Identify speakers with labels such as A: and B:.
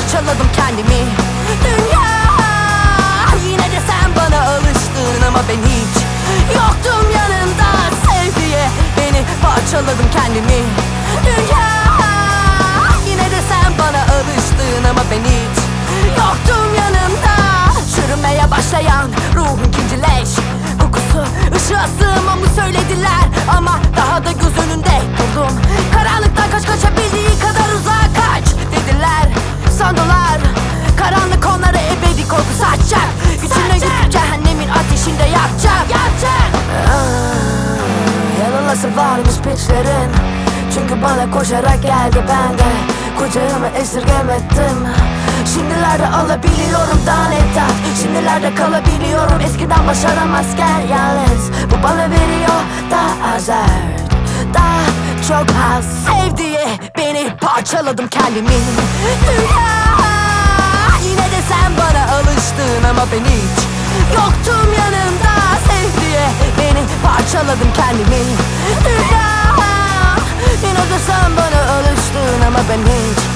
A: parçaladım kendimi. Dünya, yine de sen bana alıştın ama ben hiç yoktum yanında. Sev diye beni parçaladım kendimi. Dünya, yine de sen bana alıştın ama ben hiç yoktum yanında. Çürümeye başlayan ruhun ikincileş, kokusu ışığa sığmamı söylediler ama daha da göz önünde durdum. Karanlıktan kaç, kaçabildiğin kadar uzağa kaç dediler. Sandılar karanlık onları ebedi korku saçacak. İçine yüzüp cehennemin ateşinde yakacak. Yanılası varmış piçlerin, çünkü bana koşarak geldi, ben de kucağımı esirgemedim. Şimdilerde alabiliyorum daha net tat, şimdilerde kalabiliyorum eskiden başaramazken yalnız. Bu bana veriyor daha azar, daha çok haz. Sev diye beni parçaladım kendimi. Dünya, yine de sen bana alıştın ama ben hiç yoktum yanında. Sev diye beni parçaladım kendimi. Dünya, yine de sen bana alıştın ama ben hiç